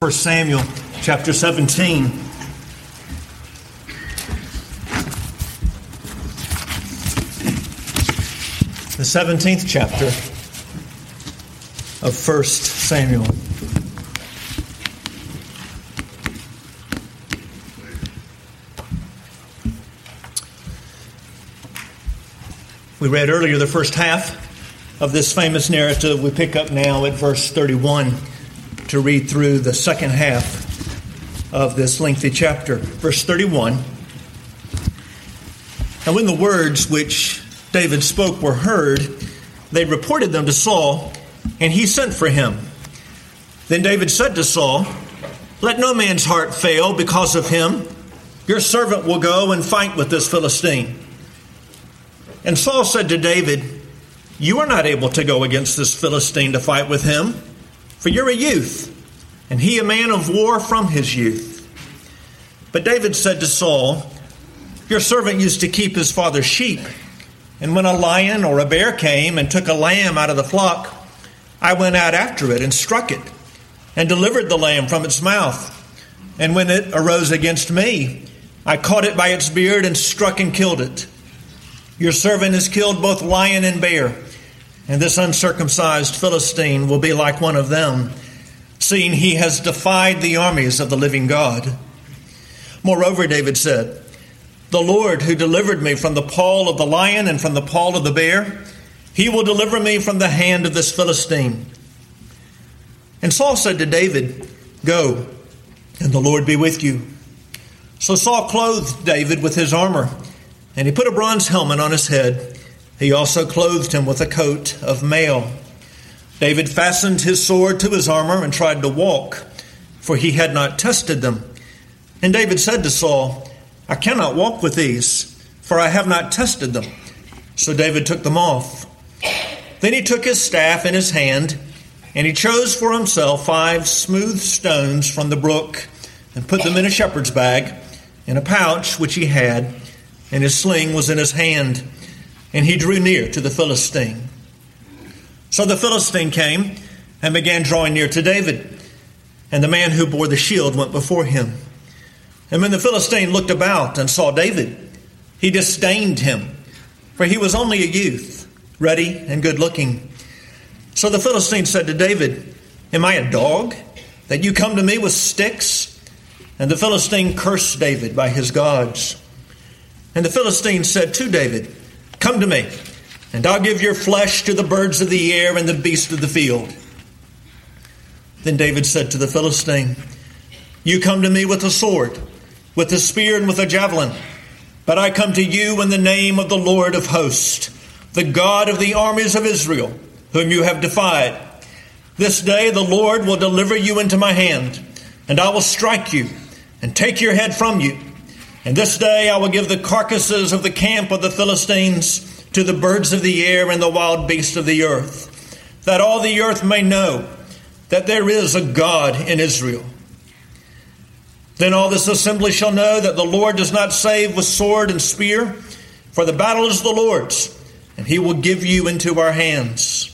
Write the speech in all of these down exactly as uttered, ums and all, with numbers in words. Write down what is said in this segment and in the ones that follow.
First Samuel chapter seventeen. The seventeenth chapter of First Samuel. We read earlier the first half of this famous narrative. We pick up now at verse thirty-one to read through the second half of this lengthy chapter. Verse thirty-one. And when the words which David spoke were heard, they reported them to Saul, and he sent for him. Then David said to Saul, "Let no man's heart fail because of him. Your servant will go and fight with this Philistine." And Saul said to David, "You are not able to go against this Philistine to fight with him, for you're a youth, and he a man of war from his youth." But David said to Saul, "Your servant used to keep his father's sheep, and when a lion or a bear came and took a lamb out of the flock, I went out after it and struck it, and delivered the lamb from its mouth. And when it arose against me, I caught it by its beard and struck and killed it. Your servant has killed both lion and bear, and this uncircumcised Philistine will be like one of them, seeing he has defied the armies of the living God." Moreover, David said, "The Lord who delivered me from the paw of the lion and from the paw of the bear, he will deliver me from the hand of this Philistine." And Saul said to David, "Go, and the Lord be with you." So Saul clothed David with his armor, and he put a bronze helmet on his head. He also clothed him with a coat of mail. David fastened his sword to his armor and tried to walk, for he had not tested them. And David said to Saul, "I cannot walk with these, for I have not tested them." So David took them off. Then he took his staff in his hand, and he chose for himself five smooth stones from the brook, and put them in a shepherd's bag, in a pouch which he had, and his sling was in his hand. And he drew near to the Philistine. So the Philistine came and began drawing near to David, and the man who bore the shield went before him. And when the Philistine looked about and saw David, he disdained him, for he was only a youth, ruddy and good-looking. So the Philistine said to David, "Am I a dog, that you come to me with sticks?" And the Philistine cursed David by his gods. And the Philistine said to David, "Come to me, and I'll give your flesh to the birds of the air and the beasts of the field." Then David said to the Philistine, "You come to me with a sword, with a spear and with a javelin, but I come to you in the name of the Lord of hosts, the God of the armies of Israel, whom you have defied. This day the Lord will deliver you into my hand, and I will strike you and take your head from you. And this day I will give the carcasses of the camp of the Philistines to the birds of the air and the wild beasts of the earth, that all the earth may know that there is a God in Israel. Then all this assembly shall know that the Lord does not save with sword and spear, for the battle is the Lord's, and he will give you into our hands."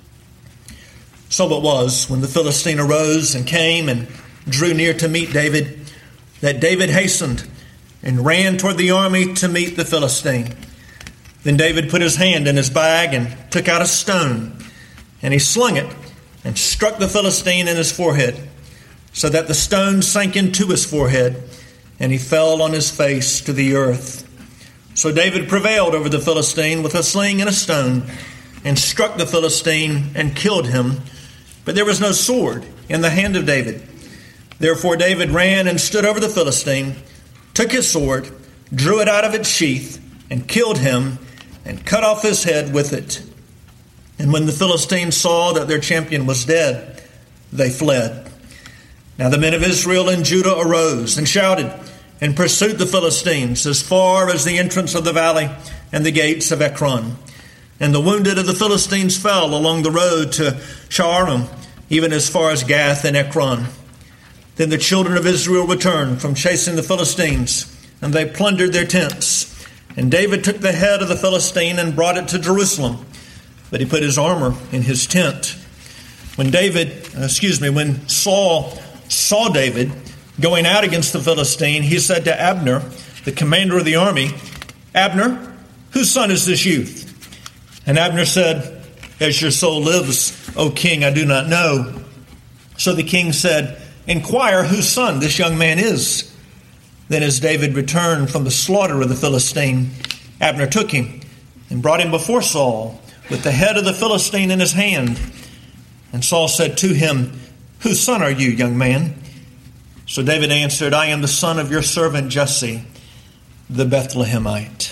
So it was, when the Philistine arose and came and drew near to meet David, that David hastened and ran toward the army to meet the Philistine. Then David put his hand in his bag and took out a stone, and he slung it and struck the Philistine in his forehead, so that the stone sank into his forehead, and he fell on his face to the earth. So David prevailed over the Philistine with a sling and a stone, and struck the Philistine and killed him. But there was no sword in the hand of David. Therefore David ran and stood over the Philistine, took his sword, drew it out of its sheath, and killed him, and cut off his head with it. And when the Philistines saw that their champion was dead, they fled. Now the men of Israel and Judah arose and shouted, and pursued the Philistines as far as the entrance of the valley and the gates of Ekron. And the wounded of the Philistines fell along the road to Sha'arim, even as far as Gath and Ekron. Then the children of Israel returned from chasing the Philistines, and they plundered their tents. And David took the head of the Philistine and brought it to Jerusalem, but he put his armor in his tent. When David, excuse me, when Saul saw David going out against the Philistine, he said to Abner, the commander of the army, "Abner, whose son is this youth?" And Abner said, "As your soul lives, O king, I do not know." So the king said, "Inquire whose son this young man is." Then as David returned from the slaughter of the Philistine, Abner took him and brought him before Saul with the head of the Philistine in his hand. And Saul said to him, "Whose son are you, young man?" So David answered, "I am the son of your servant Jesse, the Bethlehemite."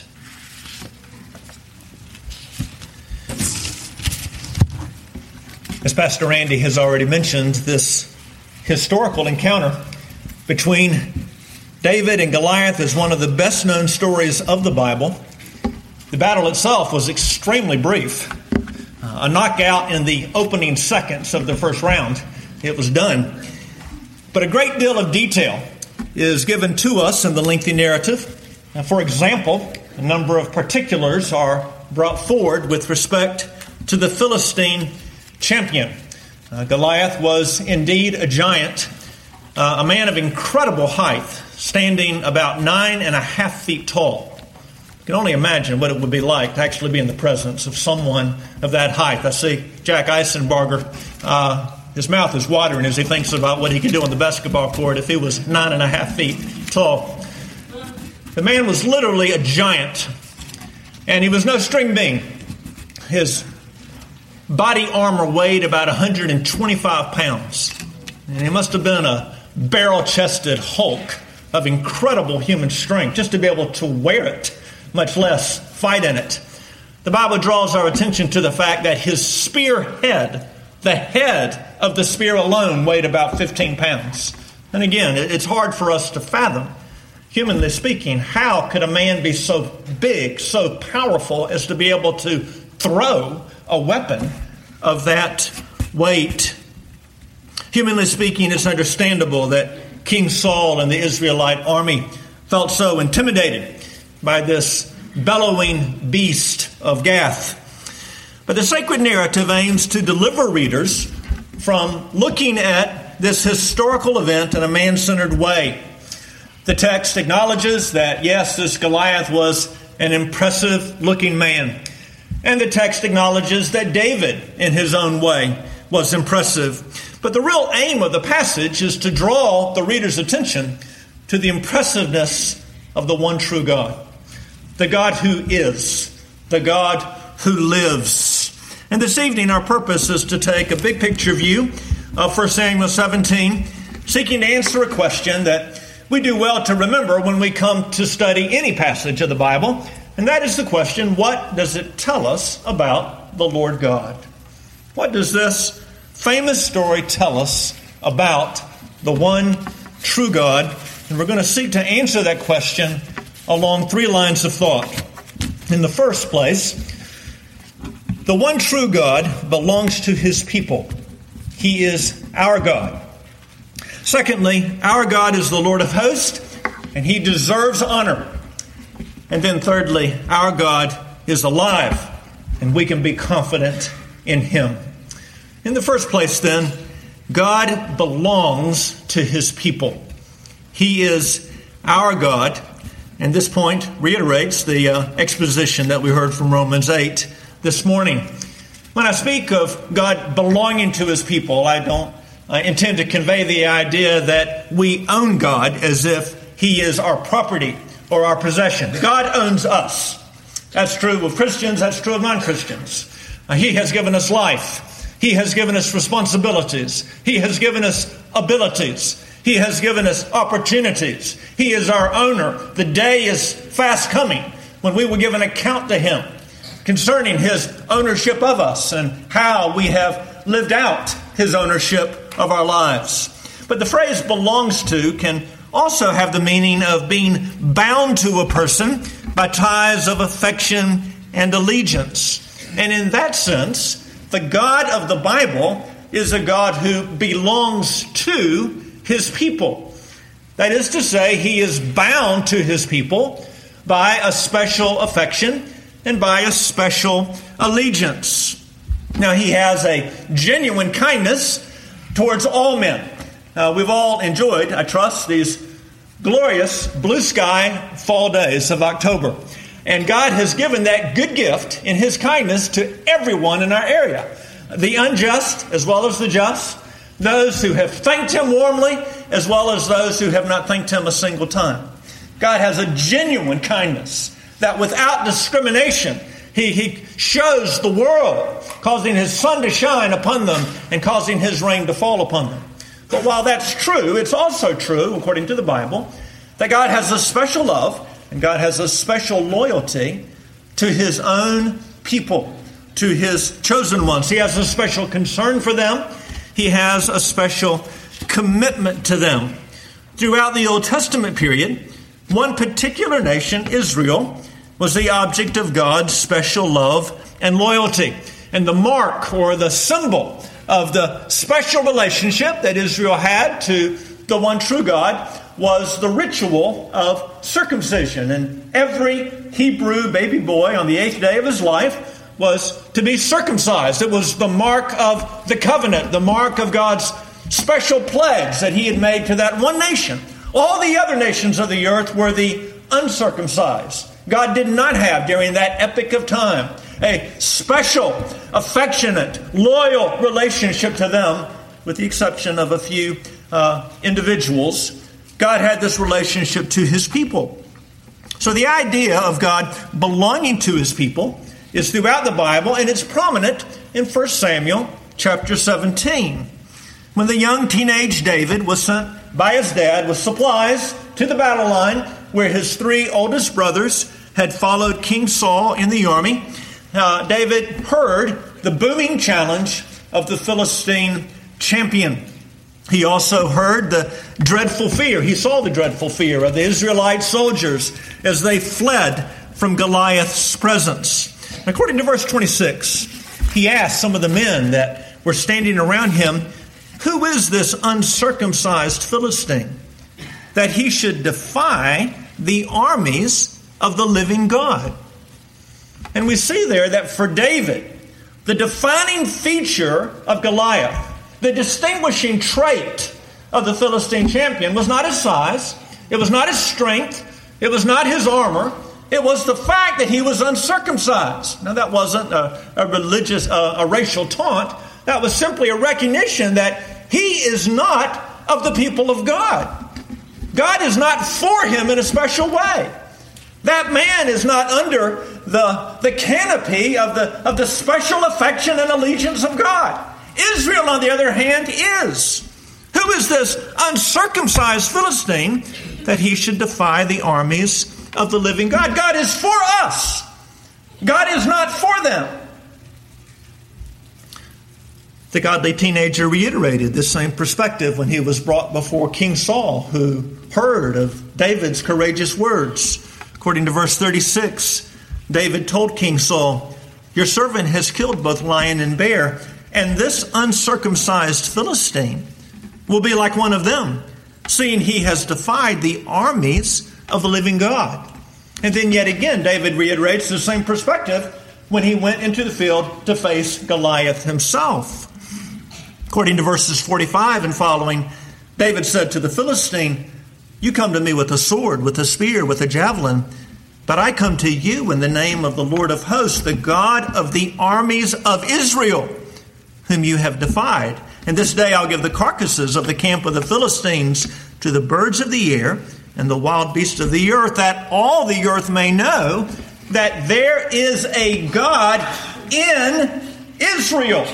As Pastor Randy has already mentioned, this historical encounter between David and Goliath is one of the best-known stories of the Bible. The battle itself was extremely brief. Uh, a knockout in the opening seconds of the first round. It was done. But a great deal of detail is given to us in the lengthy narrative. Now, for example, a number of particulars are brought forward with respect to the Philistine champion. Uh, Goliath was indeed a giant, uh, a man of incredible height, standing about nine and a half feet tall. You can only imagine what it would be like to actually be in the presence of someone of that height. I see Jack Eisenbarger, uh, his mouth is watering as he thinks about what he could do on the basketball court if he was nine and a half feet tall. The man was literally a giant, and he was no string bean. His body armor weighed about one hundred twenty-five pounds, and he must have been a barrel-chested Hulk of incredible human strength just to be able to wear it, much less fight in it. The Bible draws our attention to the fact that his spearhead, the head of the spear alone, weighed about fifteen pounds. And again, it's hard for us to fathom, humanly speaking, how could a man be so big, so powerful as to be able to throw a weapon of that weight? Humanly speaking, it's understandable that King Saul and the Israelite army felt so intimidated by this bellowing beast of Gath. But the sacred narrative aims to deliver readers from looking at this historical event in a man-centered way. The text acknowledges that, yes, this Goliath was an impressive-looking man. And the text acknowledges that David, in his own way, was impressive. But the real aim of the passage is to draw the reader's attention to the impressiveness of the one true God. The God who is, the God who lives. And this evening our purpose is to take a big picture view of First Samuel seventeen, seeking to answer a question that we do well to remember when we come to study any passage of the Bible. And that is the question, what does it tell us about the Lord God? What does this famous story tell us about the one true God? And we're going to seek to answer that question along three lines of thought. In the first place, the one true God belongs to his people. He is our God. Secondly, our God is the Lord of hosts, and he deserves honor. And then thirdly, our God is alive, and we can be confident in him. In the first place, then, God belongs to his people. He is our God. And this point reiterates the uh, exposition that we heard from Romans eight this morning. When I speak of God belonging to his people, I don't uh, intend to convey the idea that we own God as if he is our property or our possession. God owns us. That's true of Christians. That's true of non-Christians. Uh, he has given us life. He has given us responsibilities. He has given us abilities. He has given us opportunities. He is our owner. The day is fast coming when we will give an account to him concerning his ownership of us and how we have lived out his ownership of our lives. But the phrase belongs to can also have the meaning of being bound to a person by ties of affection and allegiance. And in that sense, the God of the Bible is a God who belongs to his people. That is to say, he is bound to his people by a special affection and by a special allegiance. Now, he has a genuine kindness towards all men. Uh, we've all enjoyed, I trust, these glorious blue sky fall days of October. And God has given that good gift in His kindness to everyone in our area. The unjust as well as the just. Those who have thanked Him warmly as well as those who have not thanked Him a single time. God has a genuine kindness that without discrimination, He, he shows the world, causing His sun to shine upon them and causing His rain to fall upon them. But while that's true, it's also true, according to the Bible, that God has a special love and God has a special loyalty to His own people, to His chosen ones. He has a special concern for them. He has a special commitment to them. Throughout the Old Testament period, one particular nation, Israel, was the object of God's special love and loyalty. And the mark or the symbol of the special relationship that Israel had to the one true God was the ritual of circumcision. And every Hebrew baby boy on the eighth day of his life was to be circumcised. It was the mark of the covenant, the mark of God's special pledge that He had made to that one nation. All the other nations of the earth were the uncircumcised. God did not have, during that epoch of time, a special, affectionate, loyal relationship to them, with the exception of a few uh, individuals. God had this relationship to His people. So the idea of God belonging to His people is throughout the Bible, and it's prominent in First Samuel chapter seventeen. When the young teenage David was sent by his dad with supplies to the battle line where his three oldest brothers had followed King Saul in the army, uh, David heard the booming challenge of the Philistine champion. He also heard the dreadful fear. He saw the dreadful fear of the Israelite soldiers as they fled from Goliath's presence. According to verse twenty-six, he asked some of the men that were standing around him, "Who is this uncircumcised Philistine, that he should defy the armies of the living God?" And we see there that for David, the defining feature of Goliath, the distinguishing trait of the Philistine champion, was not his size, it was not his strength, it was not his armor, it was the fact that he was uncircumcised. Now that wasn't a, a religious, a, a racial taunt. That was simply a recognition that he is not of the people of God. God is not for him in a special way. That man is not under the, the canopy of the, of the special affection and allegiance of God. Israel, on the other hand, is. Who is this uncircumcised Philistine that he should defy the armies of the living God? God is for us. God is not for them. The godly teenager reiterated this same perspective when he was brought before King Saul, who heard of David's courageous words. According to verse thirty-six, David told King Saul, "Your servant has killed both lion and bear, and this uncircumcised Philistine will be like one of them, seeing he has defied the armies of the living God." And then yet again, David reiterates the same perspective when he went into the field to face Goliath himself. According to verses forty-five and following, David said to the Philistine, "You come to me with a sword, with a spear, with a javelin, but I come to you in the name of the Lord of hosts, the God of the armies of Israel, whom you have defied. And this day I'll give the carcasses of the camp of the Philistines to the birds of the air and the wild beasts of the earth, that all the earth may know that there is a God in Israel."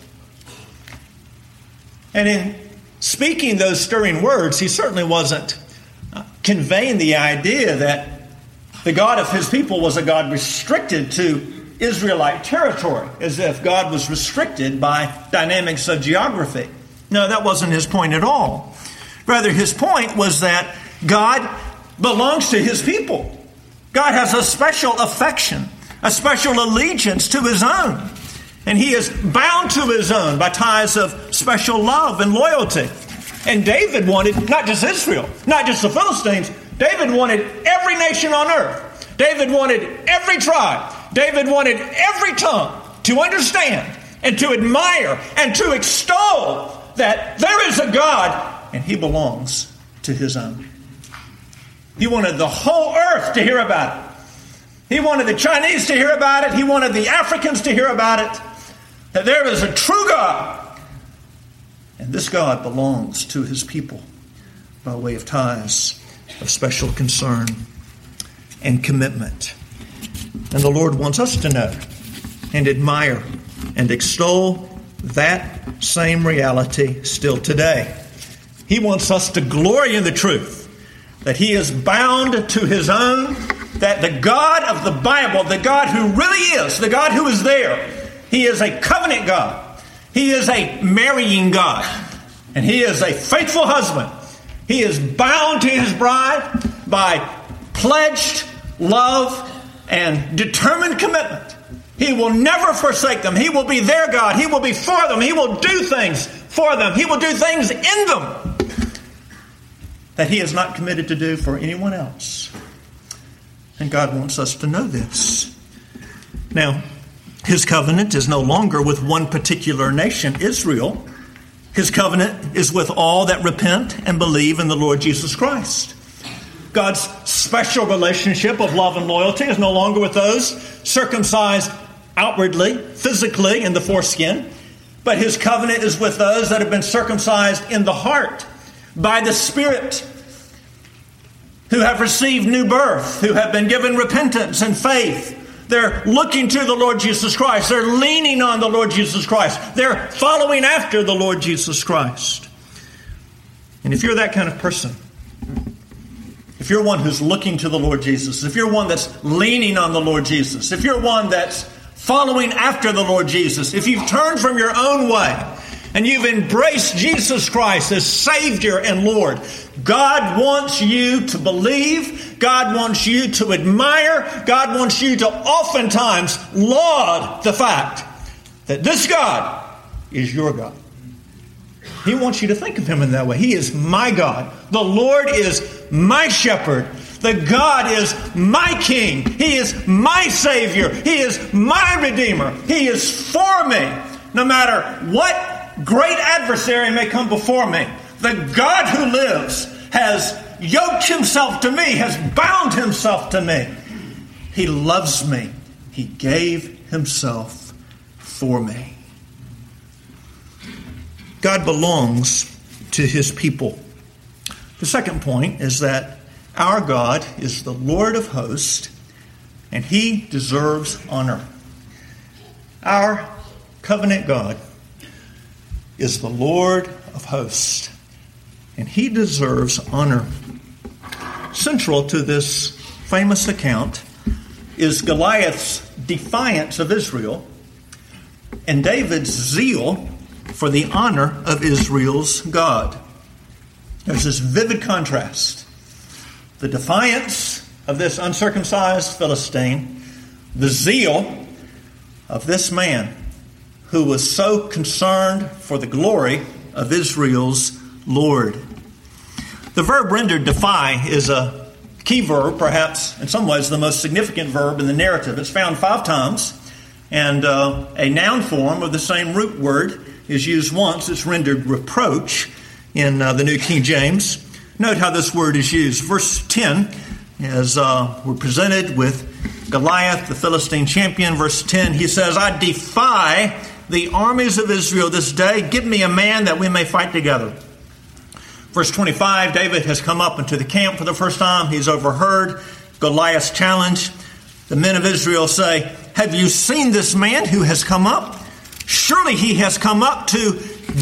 And in speaking those stirring words, he certainly wasn't conveying the idea that the God of his people was a God restricted to Israelite territory, as if God was restricted by dynamics of geography. No, that wasn't his point at all. Rather, his point was that God belongs to his people. God has a special affection, a special allegiance to his own. And he is bound to his own by ties of special love and loyalty. And David wanted not just Israel, not just the Philistines. David wanted every nation on earth. David wanted every tribe. David wanted every tongue to understand and to admire and to extol that there is a God and he belongs to his own. He wanted the whole earth to hear about it. He wanted the Chinese to hear about it. He wanted the Africans to hear about it. That there is a true God. And this God belongs to his people by way of ties of special concern and commitment. And the Lord wants us to know and admire and extol that same reality still today. He wants us to glory in the truth that he is bound to his own, that the God of the Bible, the God who really is, the God who is there, he is a covenant God. He is a marrying God. And he is a faithful husband. He is bound to his bride by pledged love and determined commitment. He will never forsake them. He will be their God. He will be for them. He will do things for them. He will do things in them that he is not committed to do for anyone else. And God wants us to know this. Now, his covenant is no longer with one particular nation, Israel. His covenant is with all that repent and believe in the Lord Jesus Christ. God's special relationship of love and loyalty is no longer with those circumcised outwardly, physically in the foreskin, but his covenant is with those that have been circumcised in the heart by the Spirit, who have received new birth, who have been given repentance and faith. They're looking to the Lord Jesus Christ. They're leaning on the Lord Jesus Christ. They're following after the Lord Jesus Christ. And if you're that kind of person, if you're one who's looking to the Lord Jesus, if you're one that's leaning on the Lord Jesus, if you're one that's following after the Lord Jesus, if you've turned from your own way and you've embraced Jesus Christ as Savior and Lord, God wants you to believe. God wants you to admire. God wants you to oftentimes laud the fact that this God is your God. He wants you to think of him in that way. He is my God. The Lord is my shepherd. The God is my King. He is my Savior. He is my Redeemer. He is for me. No matter what great adversary may come before me, the God who lives has yoked himself to me, has bound himself to me. He loves me. He gave himself for me. God belongs to his people. The second point is that our God is the Lord of hosts, and he deserves honor. Our covenant God is the Lord of hosts, and he deserves honor. Central to this famous account is Goliath's defiance of Israel and David's zeal for the honor of Israel's God. There's this vivid contrast. The defiance of this uncircumcised Philistine, the zeal of this man who was so concerned for the glory of Israel's Lord. The verb rendered defy is a key verb, perhaps in some ways the most significant verb in the narrative. It's found five times, and uh, a noun form of the same root word is used once. It's rendered reproach in uh, the New King James. Note how this word is used. Verse ten, as uh, we're presented with Goliath, the Philistine champion. Verse ten, he says, I defy the armies of Israel this day. Give me a man that we may fight together. Verse twenty-five, David has come up into the camp for the first time. He's overheard Goliath's challenge. The men of Israel say, have you seen this man who has come up? Surely he has come up to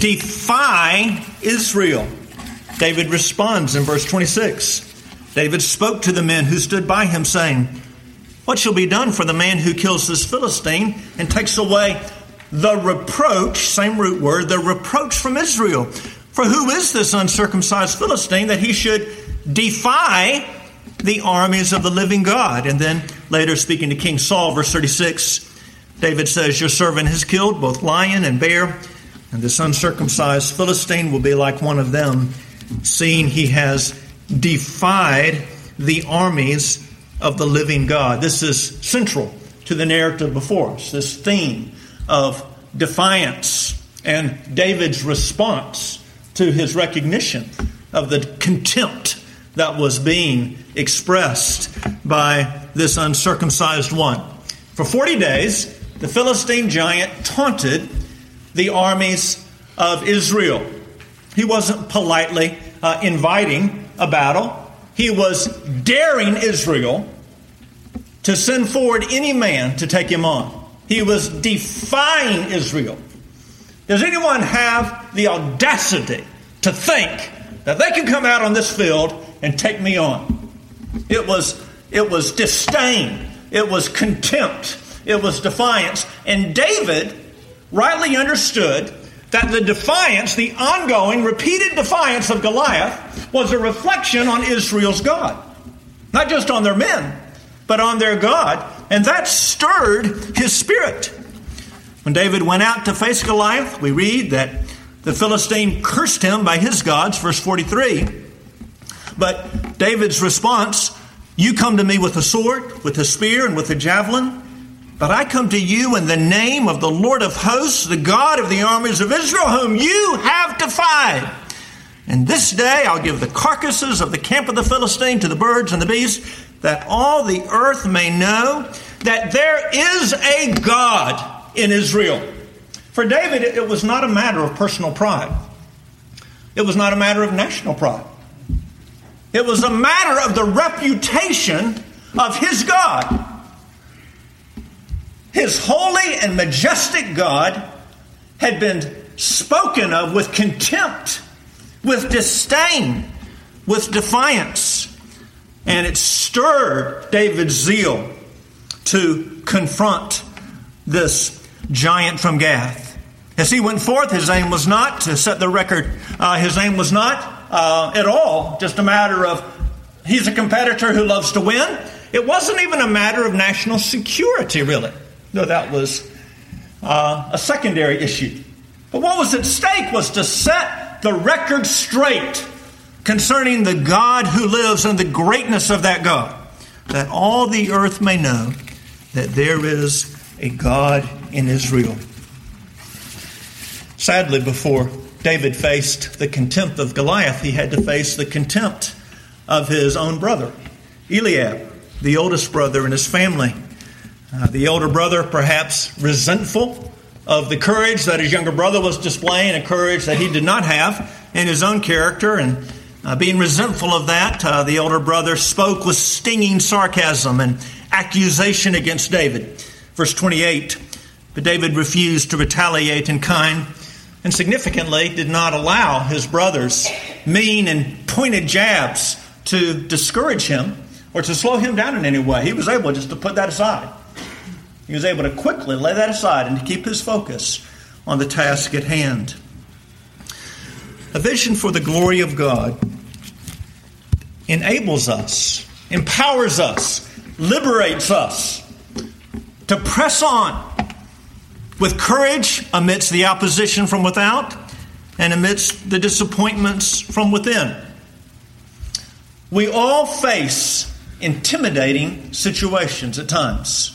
defy Israel. David responds in verse twenty-six. David spoke to the men who stood by him, saying, what shall be done for the man who kills this Philistine and takes away the reproach, same root word, the reproach from Israel? For who is this uncircumcised Philistine that he should defy the armies of the living God? And then later, speaking to King Saul, verse thirty-six, David says, your servant has killed both lion and bear, and this uncircumcised Philistine will be like one of them, seeing he has defied the armies of the living God. This is central to the narrative before us, this theme of defiance and David's response to his recognition of the contempt that was being expressed by this uncircumcised one. For forty days, the Philistine giant taunted the armies of Israel. He wasn't politely uh, inviting a battle. He was daring Israel to send forward any man to take him on. He was defying Israel. Does anyone have the audacity to think that they can come out on this field and take me on? It was, it was disdain. It was contempt. It was defiance. And David rightly understood that the defiance, the ongoing, repeated defiance of Goliath was a reflection on Israel's God. Not just on their men, but on their God. And that stirred his spirit. When David went out to face Goliath, we read that the Philistine cursed him by his gods, verse forty-three. But David's response, you come to me with a sword, with a spear, and with a javelin. But I come to you in the name of the Lord of hosts, the God of the armies of Israel, whom you have defied. And this day I'll give the carcasses of the camp of the Philistine to the birds and the beasts, that all the earth may know that there is a God in Israel. For David, it was not a matter of personal pride. It was not a matter of national pride. It was a matter of the reputation of his God. His holy and majestic God had been spoken of with contempt, with disdain, with defiance. And it stirred David's zeal to confront this giant from Gath. As he went forth, his aim was not to set the record. Uh, his aim was not uh, at all just a matter of he's a competitor who loves to win. It wasn't even a matter of national security, really. No, that was uh, a secondary issue. But what was at stake was to set the record straight concerning the God who lives and the greatness of that God, that all the earth may know that there is a God in Israel. Sadly, before David faced the contempt of Goliath, he had to face the contempt of his own brother, Eliab, the oldest brother in his family. Uh, the elder brother, perhaps resentful of the courage that his younger brother was displaying, a courage that he did not have in his own character. And uh, being resentful of that, uh, the elder brother spoke with stinging sarcasm and accusation against David. Verse twenty-eight, but David refused to retaliate in kind, and significantly did not allow his brother's mean and pointed jabs to discourage him or to slow him down in any way. He was able just to put that aside. He was able to quickly lay that aside and to keep his focus on the task at hand. A vision for the glory of God enables us, empowers us, liberates us to press on with courage amidst the opposition from without and amidst the disappointments from within. We all face intimidating situations at times.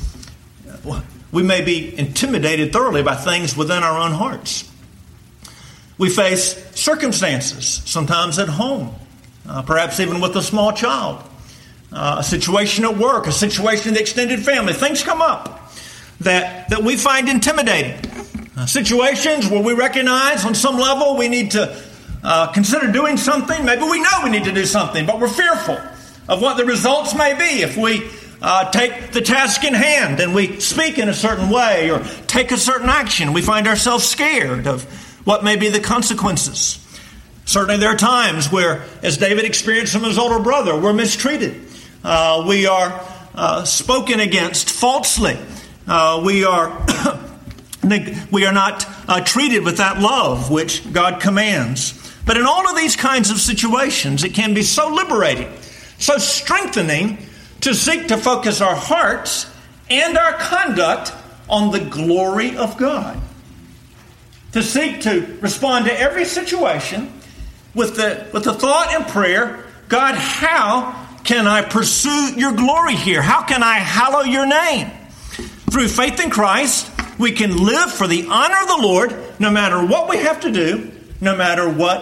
We may be intimidated thoroughly by things within our own hearts. We face circumstances, sometimes at home, uh, perhaps even with a small child, uh, a situation at work, a situation in the extended family. Things come up that, that we find intimidating. Uh, situations where we recognize on some level we need to uh, consider doing something. Maybe we know we need to do something, but we're fearful of what the results may be if we Uh, take the task in hand and we speak in a certain way or take a certain action. We find ourselves scared of what may be the consequences. Certainly there are times where, as David experienced from his older brother, we're mistreated. Uh, we are uh, spoken against falsely. Uh, we are we are not uh, treated with that love which God commands. But in all of these kinds of situations, it can be so liberating, so strengthening, to seek to focus our hearts and our conduct on the glory of God. To seek to respond to every situation with the, with the thought and prayer, God, how can I pursue your glory here? How can I hallow your name? Through faith in Christ, we can live for the honor of the Lord no matter what we have to do, no matter what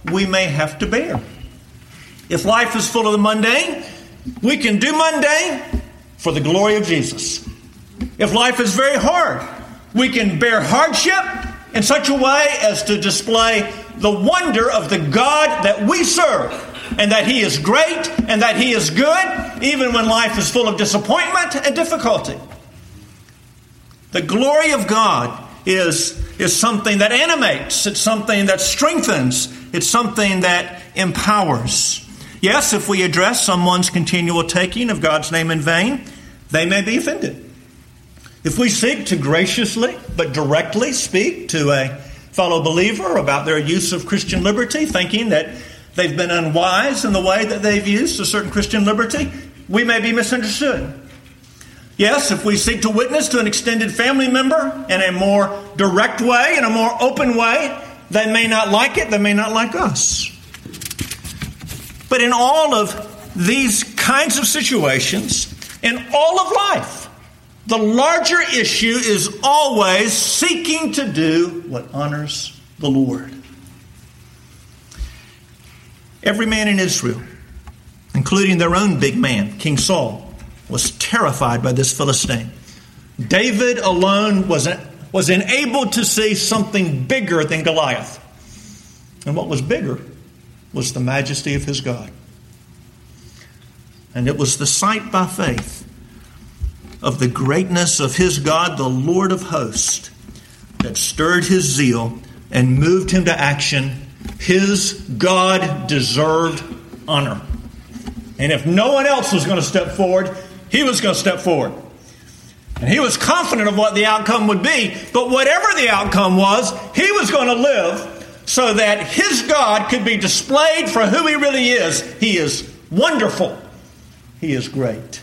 we may have to bear. If life is full of the mundane, we can do mundane for the glory of Jesus. If life is very hard, we can bear hardship in such a way as to display the wonder of the God that we serve, and that He is great and that He is good, even when life is full of disappointment and difficulty. The glory of God is, is something that animates. It's something that strengthens. It's something that empowers. Yes, if we address someone's continual taking of God's name in vain, they may be offended. If we seek to graciously but directly speak to a fellow believer about their use of Christian liberty, thinking that they've been unwise in the way that they've used a certain Christian liberty, we may be misunderstood. Yes, if we seek to witness to an extended family member in a more direct way, in a more open way, they may not like it, they may not like us. But in all of these kinds of situations, in all of life, the larger issue is always seeking to do what honors the Lord. Every man in Israel, including their own big man, King Saul, was terrified by this Philistine. David alone was, was enabled to see something bigger than Goliath. And what was bigger was the majesty of his God. And it was the sight by faith of the greatness of his God, the Lord of hosts, that stirred his zeal and moved him to action. His God deserved honor. And if no one else was going to step forward, he was going to step forward. And he was confident of what the outcome would be. But whatever the outcome was, he was going to live so that his God could be displayed for who He really is. He is wonderful. He is great.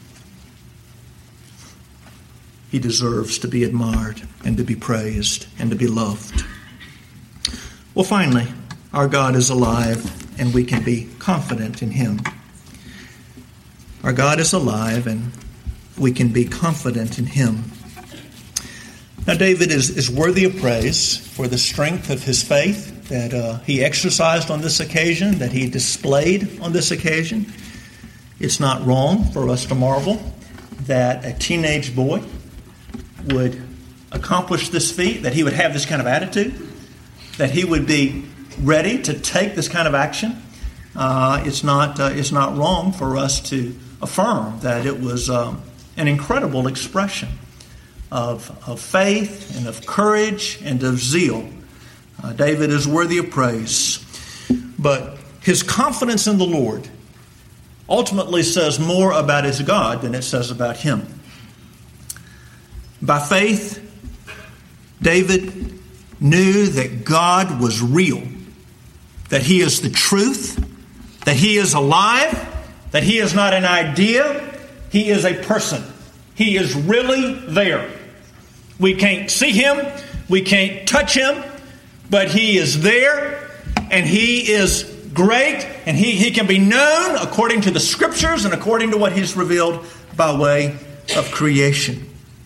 He deserves to be admired and to be praised and to be loved. Well, finally, our God is alive and we can be confident in Him. Our God is alive and we can be confident in Him. Now, David is, is worthy of praise for the strength of his faith that uh, he exercised on this occasion, that he displayed on this occasion. It's not wrong for us to marvel that a teenage boy would accomplish this feat, that he would have this kind of attitude, that he would be ready to take this kind of action. Uh, it's not uh, it's not wrong for us to affirm that it was um, an incredible expression of, of faith and of courage and of zeal. Uh, David is worthy of praise. But his confidence in the Lord ultimately says more about his God than it says about him. By faith, David knew that God was real, that He is the truth, that He is alive, that He is not an idea, He is a person. He is really there. We can't see Him, we can't touch Him, but He is there, and He is great, and He, he can be known according to the Scriptures and according to what He's revealed by way of creation.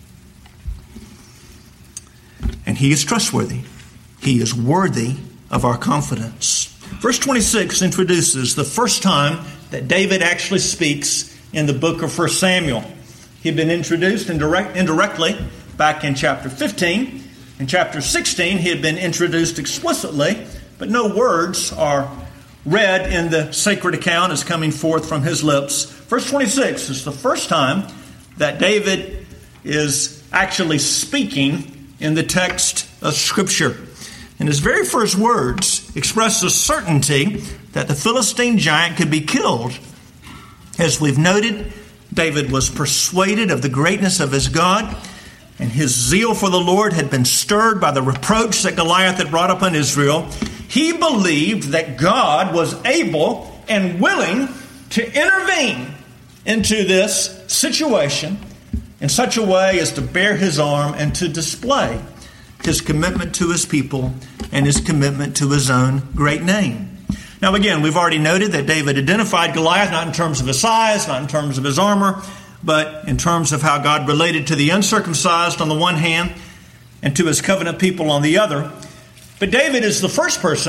And He is trustworthy. He is worthy of our confidence. Verse twenty-six introduces the first time that David actually speaks in the book of First Samuel. He had been introduced indirect, indirectly back in chapter fifteen. In chapter sixteen, he had been introduced explicitly, but no words are read in the sacred account as coming forth from his lips. Verse twenty-six is the first time that David is actually speaking in the text of Scripture. And his very first words express the certainty that the Philistine giant could be killed. As we've noted, David was persuaded of the greatness of his God, and his zeal for the Lord had been stirred by the reproach that Goliath had brought upon Israel. He believed that God was able and willing to intervene into this situation in such a way as to bear his arm and to display his commitment to his people and his commitment to his own great name. Now again, we've already noted that David identified Goliath not in terms of his size, not in terms of his armor, but in terms of how God related to the uncircumcised on the one hand and to his covenant people on the other. But David is the first person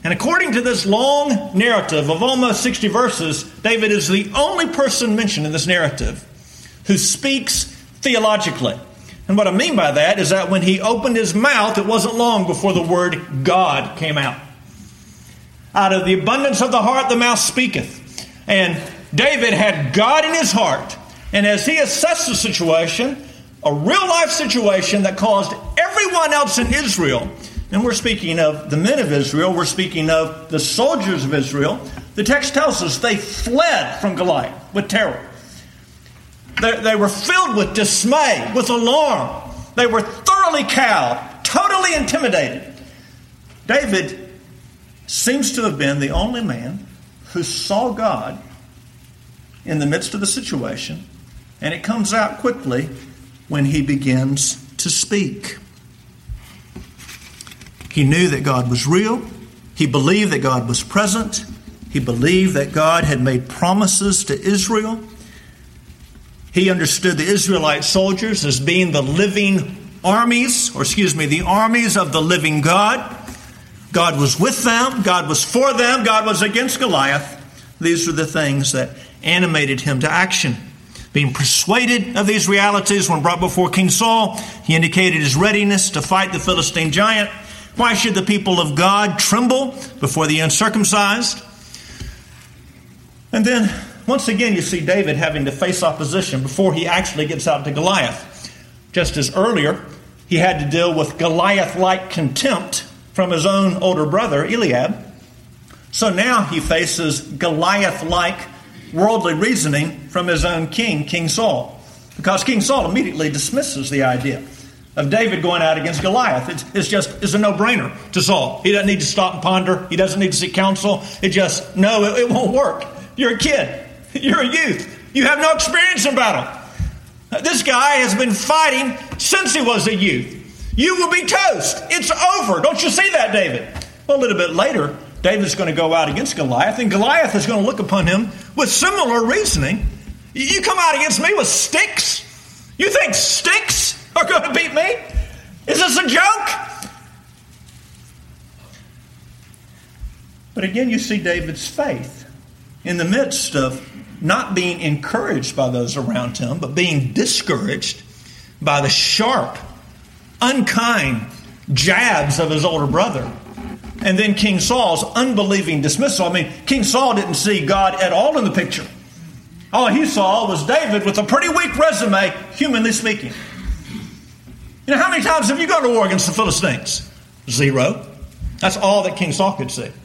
And according to this long narrative of almost sixty verses, David is the only person mentioned in this narrative who speaks theologically. And what I mean by that is that when he opened his mouth, it wasn't long before the word God came out. Out of the abundance of the heart, the mouth speaketh. And David had God in his heart. And as he assessed the situation, a real-life situation that caused everyone else in Israel, and we're speaking of the men of Israel, we're speaking of the soldiers of Israel. The text tells us they fled from Goliath with terror. They, they were filled with dismay, with alarm. They were thoroughly cowed, totally intimidated. David seems to have been the only man who saw God in the midst of the situation, and it comes out quickly when he begins to speak. He knew that God was real. He believed that God was present. He believed that God had made promises to Israel. He understood the Israelite soldiers as being the living armies, or excuse me, the armies of the living God. God was with them. God was for them. God was against Goliath. These were the things that animated him to action. Being persuaded of these realities when brought before King Saul, he indicated his readiness to fight the Philistine giant. Why should the people of God tremble before the uncircumcised? And then, once again, you see David having to face opposition before he actually gets out to Goliath. Just as earlier, he had to deal with Goliath-like contempt from his own older brother, Eliab. So now he faces Goliath-like worldly reasoning from his own king, King Saul. Because King Saul immediately dismisses the idea of David going out against Goliath. It's, it's just it's a no-brainer to Saul. He doesn't need to stop and ponder. He doesn't need to seek counsel. It just, no, it, it won't work. You're a kid. You're a youth. You have no experience in battle. This guy has been fighting since he was a youth. You will be toast. It's over. Don't you see that, David? Well, a little bit later, David's going to go out against Goliath, and Goliath is going to look upon him with similar reasoning. You come out against me with sticks? You think sticks are going to beat me? Is this a joke? But again, you see David's faith in the midst of not being encouraged by those around him, but being discouraged by the sharp, unkind jabs of his older brother. And then King Saul's unbelieving dismissal. I mean, King Saul didn't see God at all in the picture. All he saw was David with a pretty weak resume, humanly speaking. You know, how many times have you gone to war against the Philistines? Zero. That's all that King Saul could see.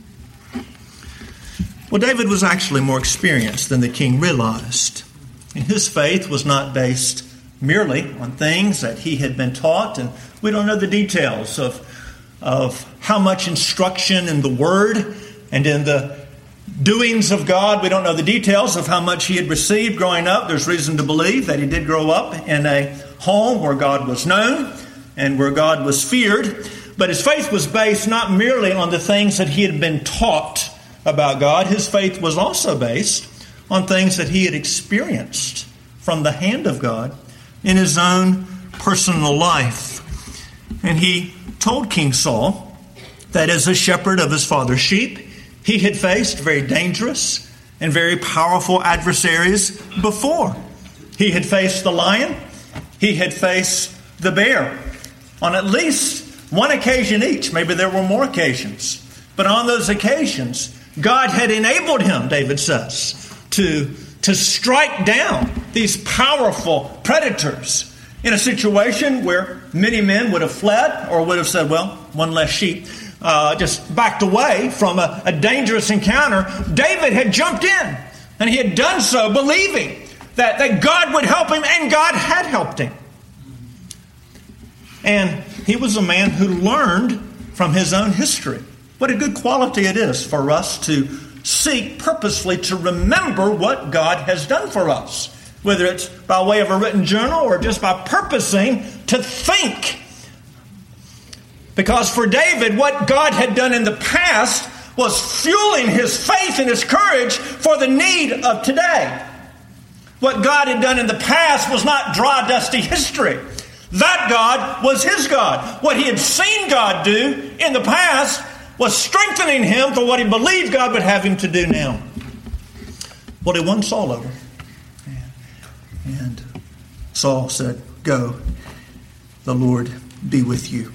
Well, David was actually more experienced than the king realized. And his faith was not based merely on things that he had been taught. And we don't know the details of, of how much instruction in the Word and in the doings of God. We don't know the details of how much he had received growing up. There's reason to believe that he did grow up in a home where God was known and where God was feared. But his faith was based not merely on the things that he had been taught about God. His faith was also based on things that he had experienced from the hand of God in his own personal life. And he told King Saul that as a shepherd of his father's sheep, he had faced very dangerous and very powerful adversaries before. He had faced the lion. He had faced the bear on at least one occasion each. Maybe there were more occasions. But on those occasions, God had enabled him, David says, to, to strike down these powerful predators in a situation where many men would have fled or would have said, well, one less sheep, uh, just backed away from a, a dangerous encounter. David had jumped in, and he had done so believing that, that God would help him, and God had helped him. And he was a man who learned from his own history. What a good quality it is for us to seek purposefully to remember what God has done for us, whether it's by way of a written journal or just by purposing to think. Because for David, what God had done in the past was fueling his faith and his courage for the need of today. What God had done in the past was not dry, dusty history. That God was his God. What he had seen God do in the past was strengthening him for what he believed God would have him to do now. Well, he won Saul over. And Saul said, "Go, the Lord be with you."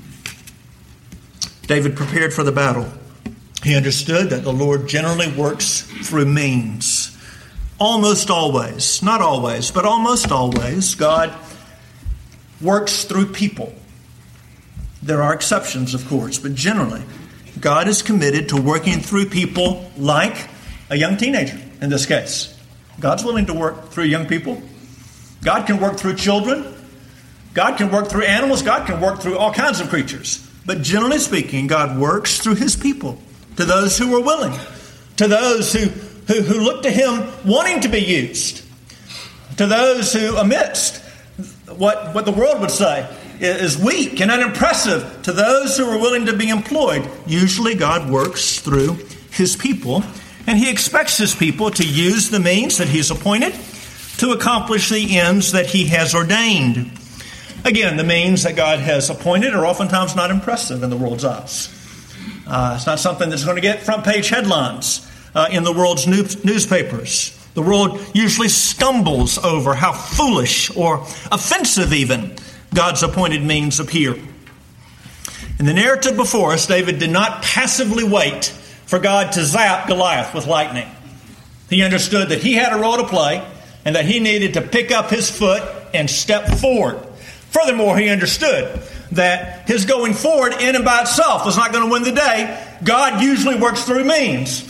David prepared for the battle. He understood that the Lord generally works through means. Almost always, not always, but almost always, God works through people. There are exceptions, of course, but generally, God is committed to working through people like a young teenager in this case. God's willing to work through young people. God can work through children. God can work through animals. God can work through all kinds of creatures. But generally speaking, God works through his people, to those who are willing, to those who, who, who look to him wanting to be used, to those who, amidst what, what the world would say is weak and unimpressive, to those who are willing to be employed. Usually God works through his people, and he expects his people to use the means that he's appointed to accomplish the ends that he has ordained. Again, the means that God has appointed are oftentimes not impressive in the world's eyes. Uh, it's not something that's going to get front page headlines uh, in the world's new- newspapers. The world usually stumbles over how foolish or offensive even God's appointed means appear. In the narrative before us, David did not passively wait for God to zap Goliath with lightning. He understood that he had a role to play and that he needed to pick up his foot and step forward. Furthermore, he understood that his going forward in and by itself was not going to win the day. God usually works through means.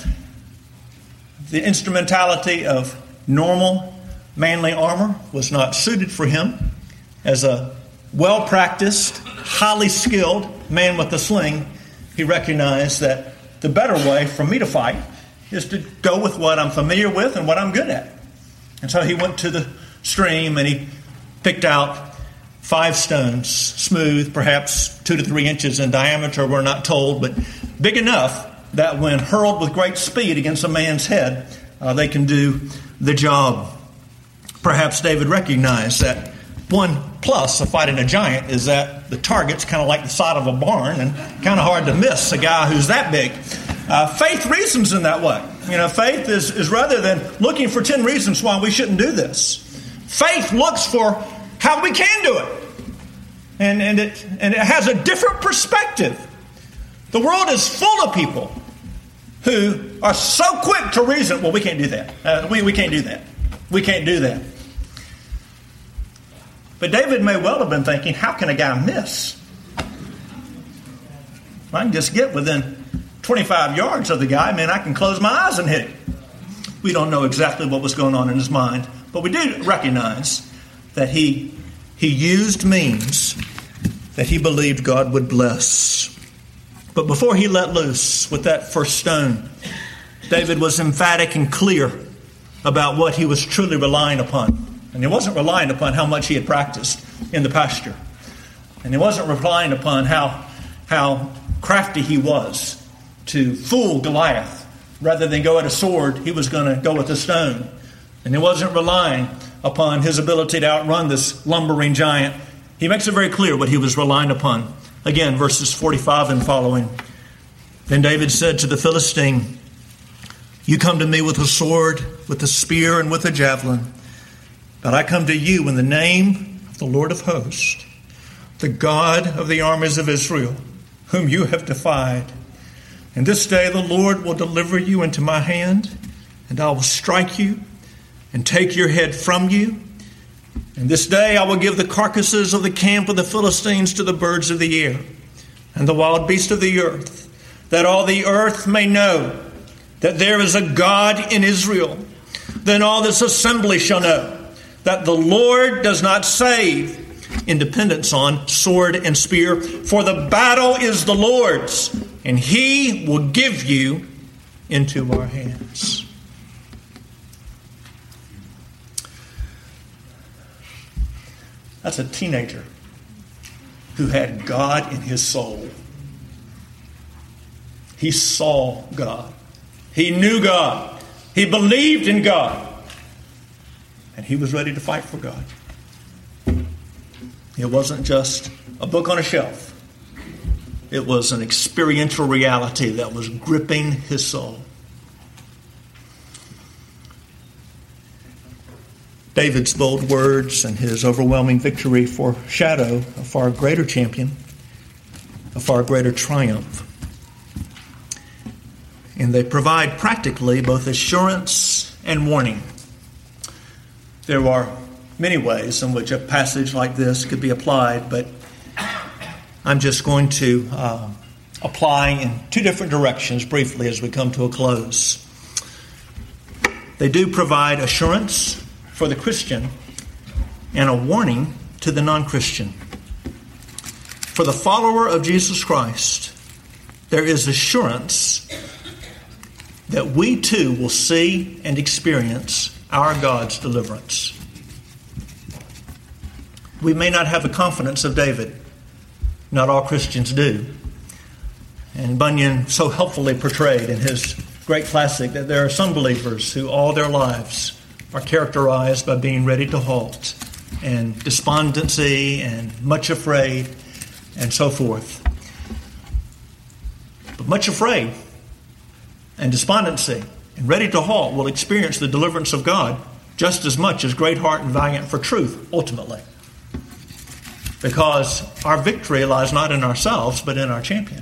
The instrumentality of normal manly armor was not suited for him. As a well-practiced, highly skilled man with a sling, he recognized that the better way for me to fight is to go with what I'm familiar with and what I'm good at. And so he went to the stream and he picked out five stones, smooth, perhaps two to three inches in diameter, we're not told, but big enough that when hurled with great speed against a man's head, uh, they can do the job. Perhaps David recognized that one plus of fighting a giant is that the target's kind of like the side of a barn and kind of hard to miss a guy who's that big. Uh, faith reasons in that way. You know, faith is, is rather than looking for ten reasons why we shouldn't do this. Faith looks for how we can do it. And, and, it, and it has a different perspective. The world is full of people who are so quick to reason, well, we can't do that. Uh, we, we can't do that. We can't do that. But David may well have been thinking, how can a guy miss? If I can just get within twenty-five yards of the guy, man, I can close my eyes and hit him. We don't know exactly what was going on in his mind, but we do recognize that he, he used means that he believed God would bless. But before he let loose with that first stone, David was emphatic and clear about what he was truly relying upon. And he wasn't relying upon how much he had practiced in the pasture. And he wasn't relying upon how, how crafty he was to fool Goliath. Rather than go at a sword, he was going to go with a stone. And he wasn't relying upon his ability to outrun this lumbering giant. He makes it very clear what he was relying upon. Again, verses forty-five and following. Then David said to the Philistine, "You come to me with a sword, with a spear, and with a javelin. But I come to you in the name of the Lord of hosts, the God of the armies of Israel, whom you have defied. And this day the Lord will deliver you into my hand, and I will strike you and take your head from you. And this day I will give the carcasses of the camp of the Philistines to the birds of the air and the wild beasts of the earth, that all the earth may know that there is a God in Israel. Then all this assembly shall know that the Lord does not save in dependence on sword and spear, for the battle is the Lord's, and he will give you into our hands." That's a teenager who had God in his soul. He saw God. He knew God. He believed in God. And he was ready to fight for God. It wasn't just a book on a shelf. It was an experiential reality that was gripping his soul. David's bold words and his overwhelming victory foreshadow a far greater champion, a far greater triumph. And they provide practically both assurance and warning. There are many ways in which a passage like this could be applied, but I'm just going to uh, apply in two different directions briefly as we come to a close. They do provide assurance for the Christian and a warning to the non-Christian. For the follower of Jesus Christ, there is assurance that we too will see and experience our God's deliverance. We may not have the confidence of David. Not all Christians do. And Bunyan so helpfully portrayed in his great classic that there are some believers who all their lives are characterized by being ready to halt and despondency and much afraid and so forth. But much afraid and despondency and ready to halt will experience the deliverance of God just as much as great heart and valiant for truth ultimately. Because our victory lies not in ourselves but in our champion.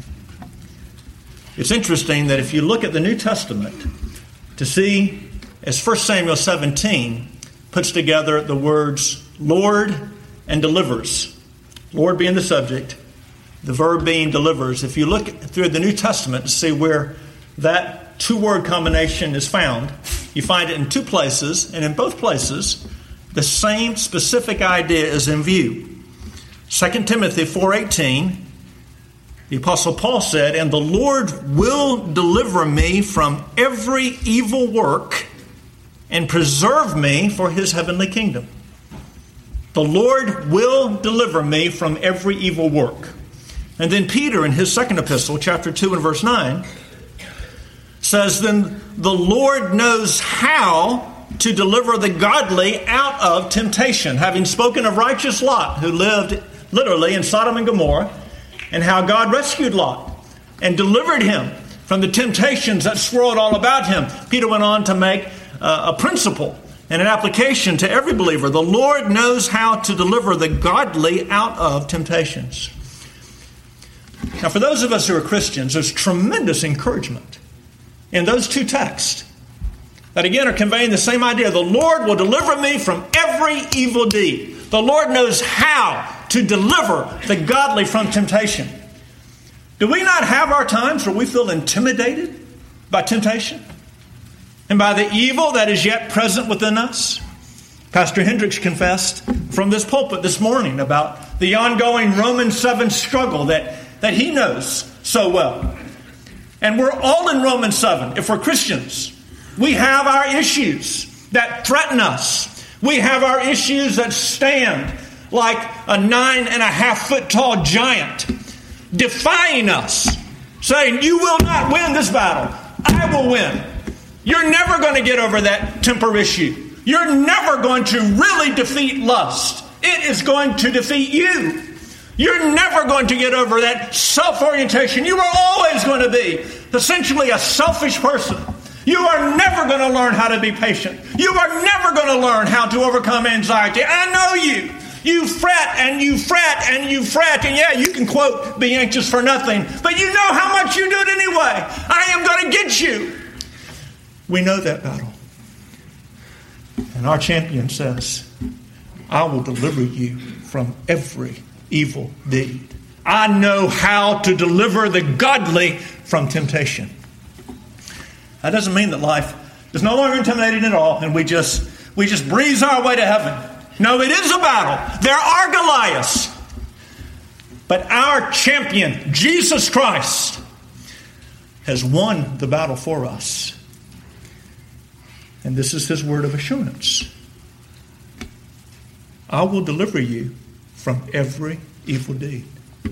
It's interesting that if you look at the New Testament to see, as First Samuel seventeen puts together the words Lord and delivers, Lord being the subject, the verb being delivers. If you look through the New Testament to see where that two-word combination is found, you find it in two places, and in both places, the same specific idea is in view. Second Timothy four eighteen, the Apostle Paul said, "And the Lord will deliver me from every evil work and preserve me for his heavenly kingdom." The Lord will deliver me from every evil work. And then Peter in his second epistle, chapter two and verse nine, says, "Then the Lord knows how to deliver the godly out of temptation," having spoken of righteous Lot, who lived literally in Sodom and Gomorrah, and how God rescued Lot and delivered him from the temptations that swirled all about him. Peter went on to make uh, a principle and an application to every believer. The Lord knows how to deliver the godly out of temptations. Now, for those of us who are Christians, there's tremendous encouragement in those two texts that again are conveying the same idea. The Lord will deliver me from every evil deed. The Lord knows how to deliver the godly from temptation. Do we not have our times where we feel intimidated by temptation and by the evil that is yet present within us? Pastor Hendricks confessed from this pulpit this morning about the ongoing Romans seven struggle that, that he knows so well. And we're all in Romans seven. If we're Christians, we have our issues that threaten us. We have our issues that stand like a nine and a half foot tall giant, defying us, saying, "You will not win this battle. I will win." You're never going to get over that temper issue. You're never going to really defeat lust. It is going to defeat you. You're never going to get over that self-orientation. You are always going to be essentially a selfish person. You are never going to learn how to be patient. You are never going to learn how to overcome anxiety. I know you. You fret and you fret and you fret. And yeah, you can quote, "Be anxious for nothing." But you know how much you do it anyway. I am going to get you. We know that battle. And our champion says, "I will deliver you from every evil deed." I know how to deliver the godly from temptation. That doesn't mean that life is no longer intimidating at all and we just we just breeze our way to heaven. No, it is a battle. There are Goliaths. But our champion, Jesus Christ, has won the battle for us. And this is his word of assurance. "I will deliver you from every evil deed."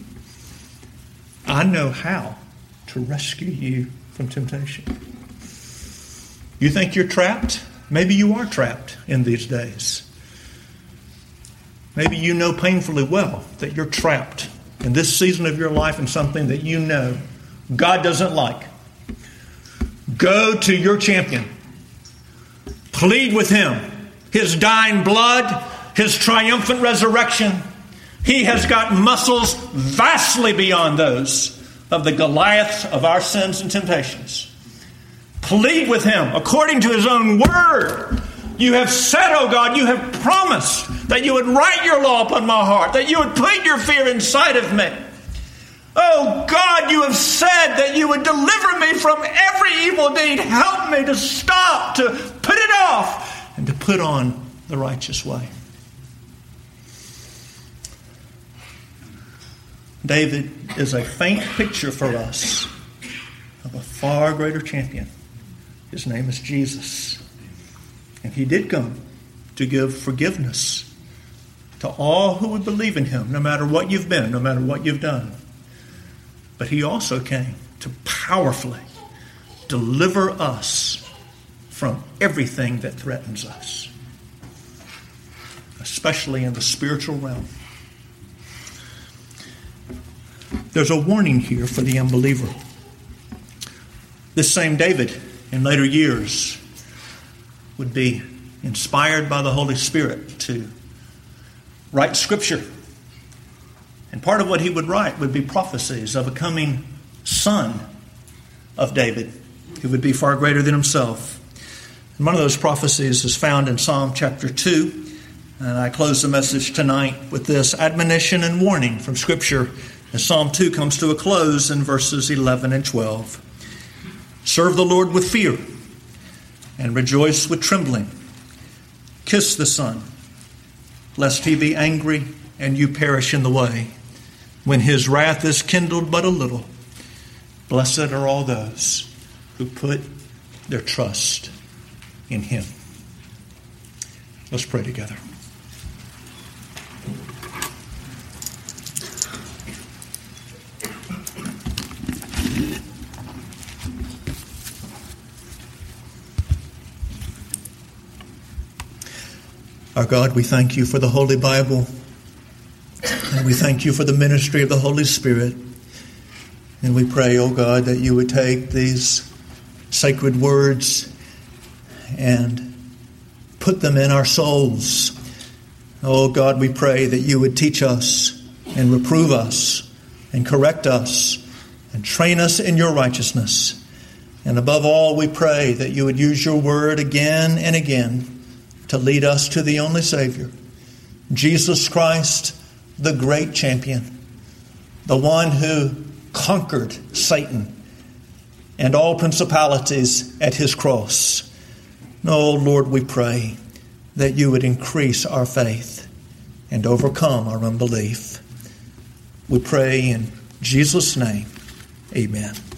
I know how to rescue you from temptation. You think you're trapped? Maybe you are trapped in these days. Maybe you know painfully well that you're trapped in this season of your life and something that you know God doesn't like, go to your champion. Plead with him. His dying blood, his triumphant resurrection. He has got muscles vastly beyond those of the Goliaths of our sins and temptations. Plead with him according to his own word. You have said, oh God, you have promised that you would write your law upon my heart, that you would put your fear inside of me. Oh God, you have said that you would deliver me from every evil deed. Help me to stop, to put it off, and to put on the righteous way. David is a faint picture for us of a far greater champion. His name is Jesus. And he did come to give forgiveness to all who would believe in him, no matter what you've been, no matter what you've done. But he also came to powerfully deliver us from everything that threatens us, especially in the spiritual realm. There's a warning here for the unbeliever. This same David, in later years, would be inspired by the Holy Spirit to write Scripture. And part of what he would write would be prophecies of a coming son of David, who would be far greater than himself. And one of those prophecies is found in Psalm chapter two. And I close the message tonight with this admonition and warning from Scripture as Psalm two comes to a close in verses eleven and twelve. Serve the Lord with fear and rejoice with trembling. Kiss the Son, lest he be angry and you perish in the way, when his wrath is kindled but a little. Blessed are all those who put their trust in him. Let's pray together. Our God, we thank you for the Holy Bible, and we thank you for the ministry of the Holy Spirit. And we pray, oh God, that you would take these sacred words and put them in our souls. Oh God, we pray that you would teach us and reprove us and correct us and train us in your righteousness. And above all, we pray that you would use your word again and again to lead us to the only Savior, Jesus Christ, the great champion, the one who conquered Satan and all principalities at his cross. Oh, Lord, we pray that you would increase our faith and overcome our unbelief. We pray in Jesus' name, amen.